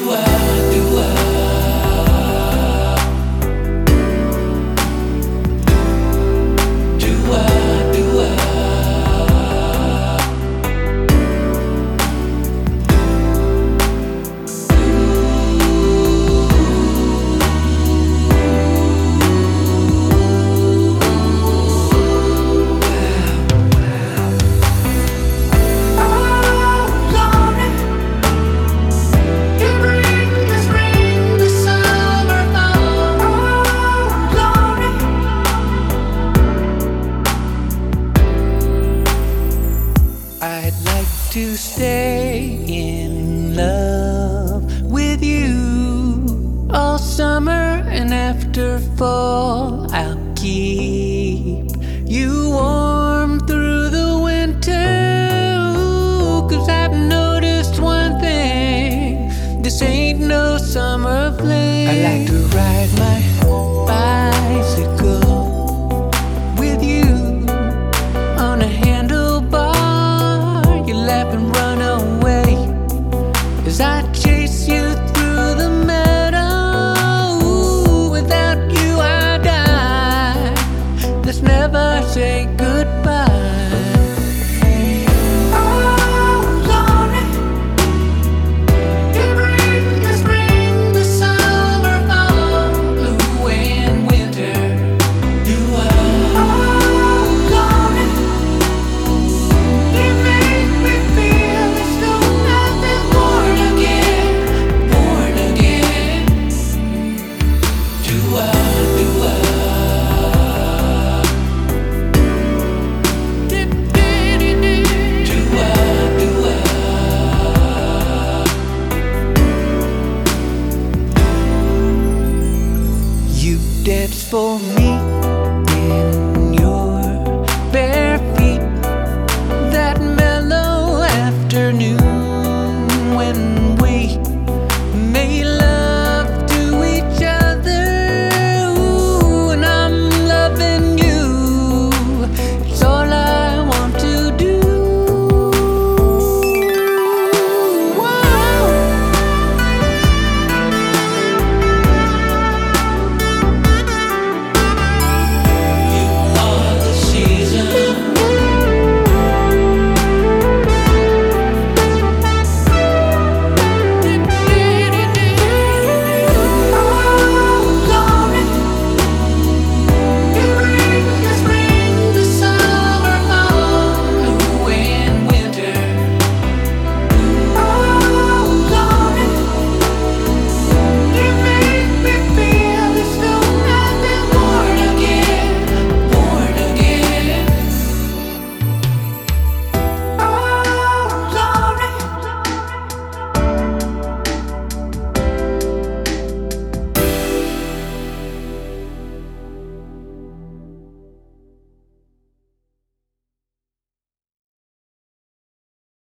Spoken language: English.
To stay in love with you all summer, and after fall I'll keep you warm through the winter. Ooh, 'cause I've noticed one thing, this ain't no summer fling. I like to ride my bicycle with you on a handlebar. Laugh and run away as I chase you through the meadow. Ooh, without you I die. Let's never say goodbye.